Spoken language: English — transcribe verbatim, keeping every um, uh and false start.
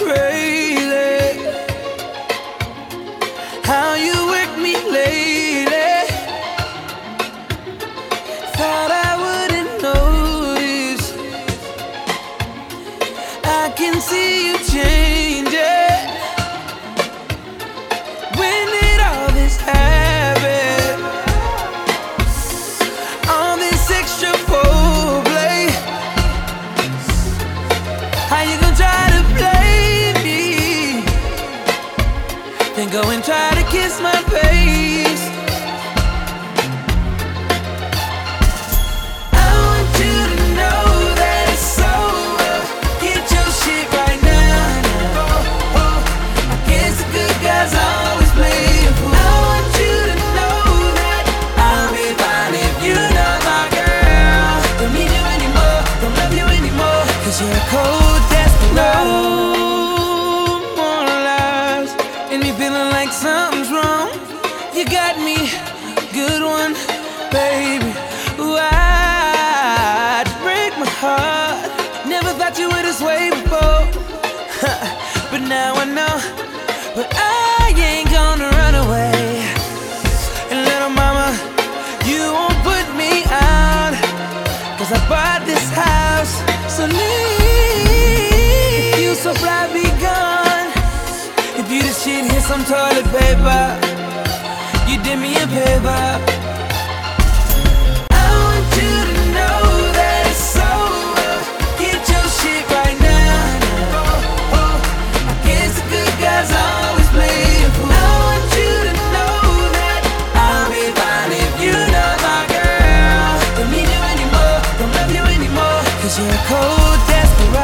crazy how you work me lately. Thought I wouldn't notice. I can see you changing. When did all this happen? All this extra foreplay. How you gonna try to play me? Then go and try to kiss my face. I want you to know that it's over. Get your shit right now. Oh, oh. I guess the good guys always play a fool. I want you to know that I'll be fine if you're not my girl. Don't need you anymore, don't love you anymore, 'cause you're a cold desperado. No more lies and me feeling like something's wrong. You got me, good one, baby. Why'd you break my heart? Never thought you were this way before. But now I know, but I ain't gonna run away. And little mama, you won't put me out, 'cause I bought this house, so leave. If you so fly, be gone. If you the shit, here's some toilet paper. You did me a favor. I want you to know that it's over. Get your shit right now. Oh, oh. I guess the good guys always play a fool. I want you to know that I'll be fine if you're not my girl. Don't need you anymore, don't love you anymore, 'cause you're a cold desperado.